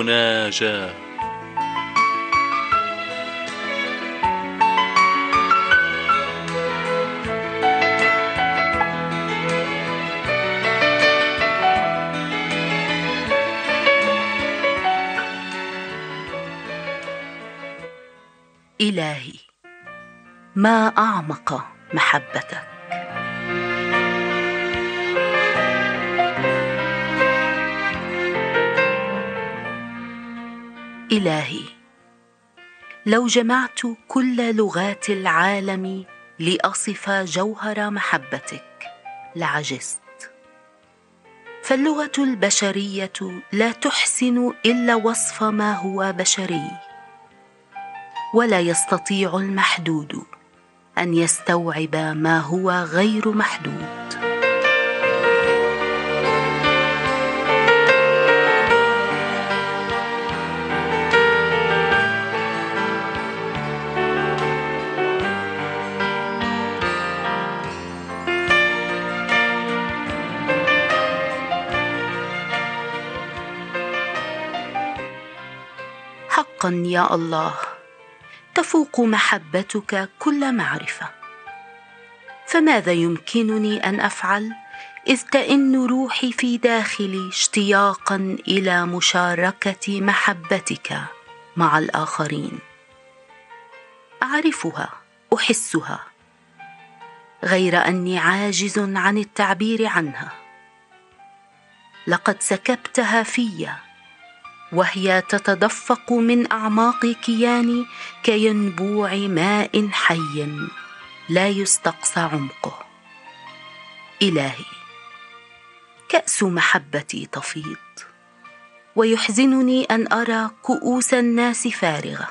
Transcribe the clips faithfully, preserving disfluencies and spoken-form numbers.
المناجاة. إلهي، ما أعمق محبتك. إلهي، لو جمعت كل لغات العالم لأصف جوهر محبتك لعجزت، فاللغة البشرية لا تحسن إلا وصف ما هو بشري، ولا يستطيع المحدود أن يستوعب ما هو غير محدود. حقا يا الله، تفوق محبتك كل معرفة، فماذا يمكنني أن أفعل إذ تئن روحي في داخلي اشتياقا إلى مشاركة محبتك مع الآخرين؟ أعرفها، أحسها، غير أني عاجز عن التعبير عنها. لقد سكبتها في، وهي تتدفق من أعماق كياني كينبوع ماء حي لا يستقصى عمقه. إلهي، كأس محبتي تفيض، ويحزنني أن أرى كؤوس الناس فارغة.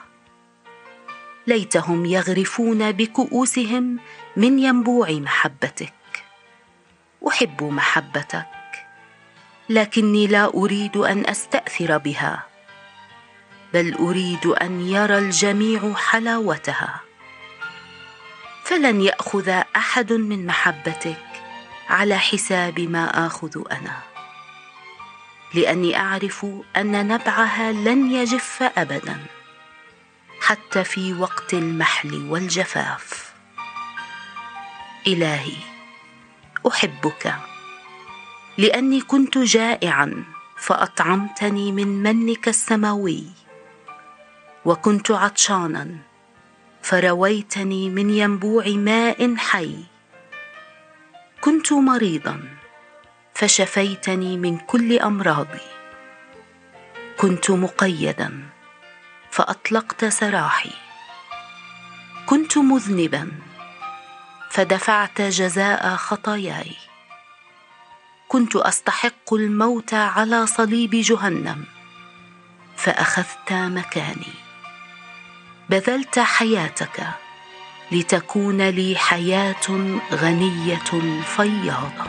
ليتهم يغرفون بكؤوسهم من ينبوع محبتك. أحب محبتك، لكني لا أريد أن أستأثر بها، بل أريد أن يرى الجميع حلاوتها. فلن يأخذ أحد من محبتك على حساب ما آخذ أنا، لأني أعرف أن نبعها لن يجف أبدا، حتى في وقت المحل والجفاف. إلهي، أحبك لأني كنت جائعا فأطعمتني من منك السماوي، وكنت عطشانا فرويتني من ينبوع ماء حي، كنت مريضا فشفيتني من كل أمراضي، كنت مقيدا فأطلقت سراحي، كنت مذنبا فدفعت جزاء خطاياي، كنت أستحق الموت على صليب جهنم فأخذت مكاني. بذلت حياتك لتكون لي حياة غنية فياضة.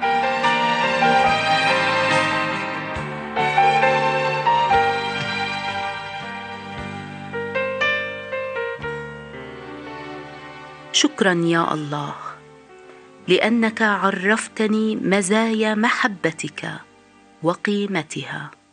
شكرا يا الله، لأنك عرفتني مزايا محبتك وقيمتها.